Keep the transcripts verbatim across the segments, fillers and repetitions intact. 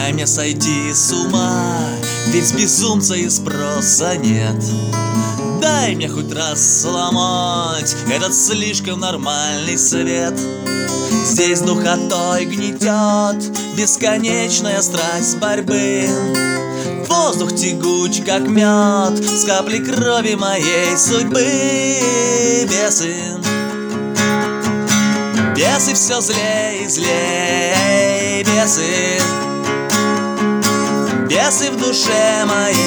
Дай мне сойти с ума, ведь с безумца и спроса нет. Дай мне хоть раз сломать этот слишком нормальный свет. Здесь духотой гнетет бесконечная страсть борьбы. Воздух тягуч, как мед, с капли крови моей судьбы. Бесы, бесы все злее и злее. Бесы, бесы в душе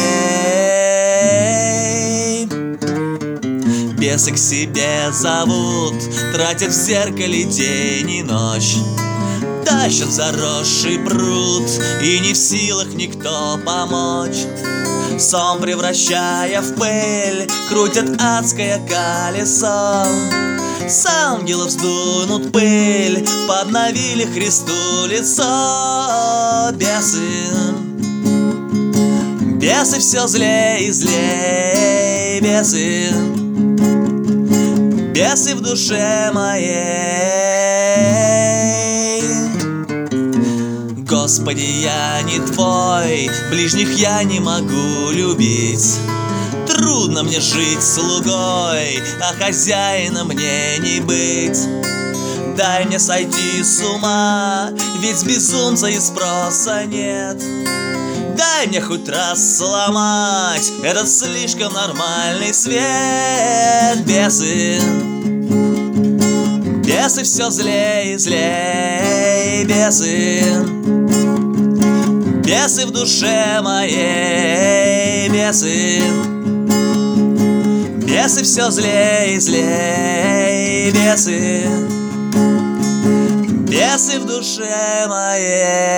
моей. Бесы к себе зовут, тратят в зеркале день и ночь. Тащат заросший пруд, и не в силах никто помочь. Сон превращая в пыль, крутят адское колесо. С ангелов сдунут пыль, подновили Христу лицо. Бесы, бесы все злее и злее. Бесы, бесы в душе моей. Господи, я не Твой, ближних я не могу любить. Трудно мне жить слугой, а хозяина мне не быть. Дай мне сойти с ума, ведь с безумца и спроса нет. Дай мне хоть раз сломать этот слишком нормальный свет. Бесы, бесы все злее и злее. Бесы, бесы в душе моей. Бесы, бесы все злее и злее. Бесы, бесы в душе моей.